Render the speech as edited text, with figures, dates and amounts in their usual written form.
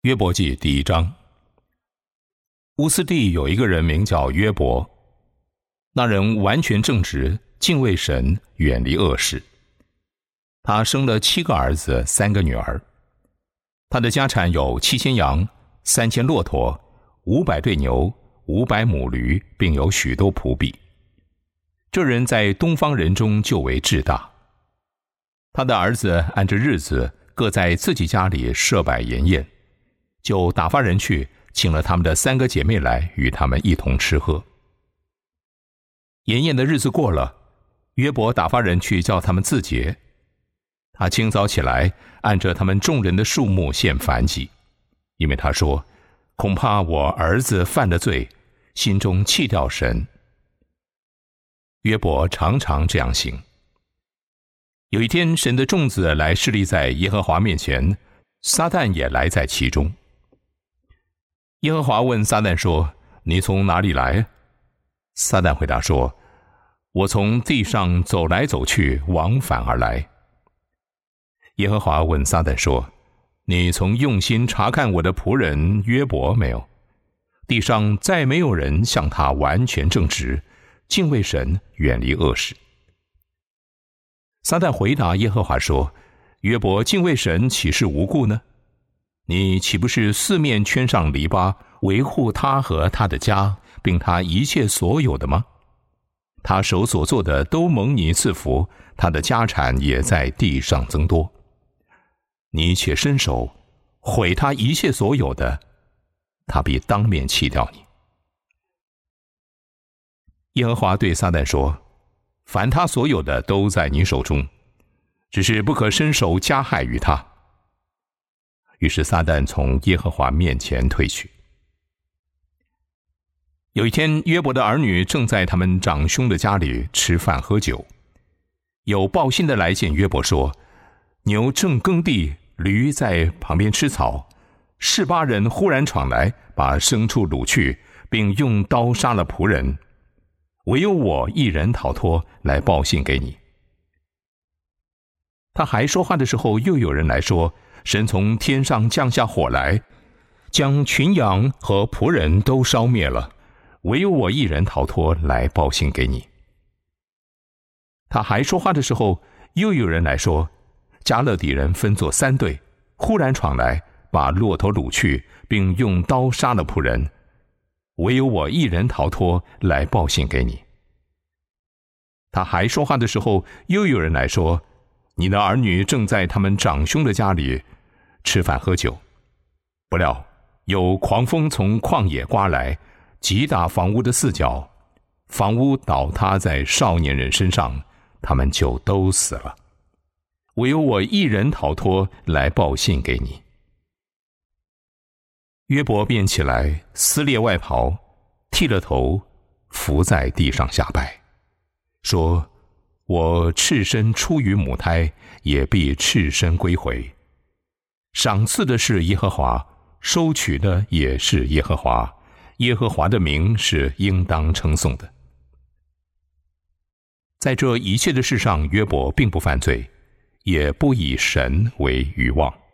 约伯记第1章。乌斯地有一个人名叫约伯，那人完全正直，敬畏神，远离恶事。他生了7个儿子，3个女儿。他的家产有7000羊，3000骆驼，500对牛，500母驴，并有许多仆婢。这人在东方人中就为至大。他的儿子按着日子各在自己家里设摆筵宴，就打发人去请了他们的3个姐妹来，与他们一同吃喝。筵宴的日子过了，约伯打发人去叫他们自洁。他清早起来，按着他们众人的数目献燔祭，因为他说：恐怕我儿子犯了罪，心中弃掉神。约伯常常这样行。有一天，神的众子来侍立在耶和华面前，撒旦也来在其中。耶和华问撒旦说：你从哪里来？撒旦回答说：我从地上走来走去，往返而来。耶和华问撒旦说：你从用心查看我的仆人约伯没有？地上再没有人像他完全正直，敬畏神，远离恶事。撒旦回答耶和华说：约伯敬畏神，岂是无故呢？你岂不是四面圈上篱笆，维护他和他的家，并他一切所有的吗？他手所做的都蒙你赐福，他的家产也在地上增多。你且伸手毁他一切所有的，他必当面弃掉你。耶和华对撒旦说：凡他所有的都在你手中，只是不可伸手加害于他。于是撒旦从耶和华面前退去。有一天，约伯的儿女正在他们长兄的家里吃饭喝酒，有报信的来见约伯说：牛正耕地，驴在旁边吃草，示巴人忽然闯来，把牲畜掳去，并用刀杀了仆人，唯有我一人逃脱，来报信给你。他还说话的时候，又有人来说：神从天上降下火来，将群羊和仆人都烧灭了，唯有我一人逃脱，来报信给你。他还说话的时候，又有人来说：迦勒底人分作3队，忽然闯来，把骆驼掳去，并用刀杀了仆人，唯有我一人逃脱，来报信给你。他还说话的时候，又有人来说：你的儿女正在他们长兄的家里吃饭喝酒，不料有狂风从旷野刮来，击打房屋的4角，房屋倒塌在少年人身上，他们就都死了，唯有我一人逃脱，来报信给你。约伯便起来，撕裂外袍，剃了头，伏在地上下拜，说：我赤身出于母胎，也必赤身归回。赏赐的是耶和华，收取的也是耶和华，耶和华的名是应当称颂的。在这一切的事上，约伯并不犯罪，也不以神为愚妄。